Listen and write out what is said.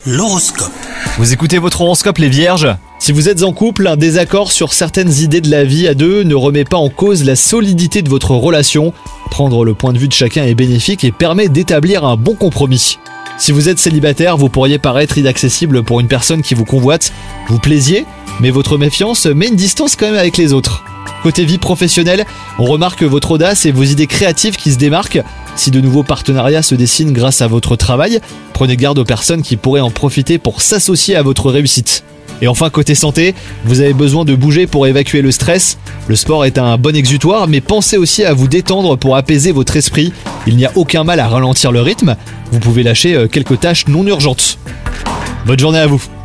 L'horoscope. Vous écoutez votre horoscope les vierges ? Si vous êtes en couple, un désaccord sur certaines idées de la vie à deux ne remet pas en cause la solidité de votre relation. Prendre le point de vue de chacun est bénéfique et permet d'établir un bon compromis. Si vous êtes célibataire, vous pourriez paraître inaccessible pour une personne qui vous convoite. Vous plaisiez, mais votre méfiance met une distance quand même avec les autres. Côté vie professionnelle, on remarque votre audace et vos idées créatives qui se démarquent. Si de nouveaux partenariats se dessinent grâce à votre travail, prenez garde aux personnes qui pourraient en profiter pour s'associer à votre réussite. Et enfin, côté santé, vous avez besoin de bouger pour évacuer le stress. Le sport est un bon exutoire, mais pensez aussi à vous détendre pour apaiser votre esprit. Il n'y a aucun mal à ralentir le rythme. Vous pouvez lâcher quelques tâches non urgentes. Bonne journée à vous.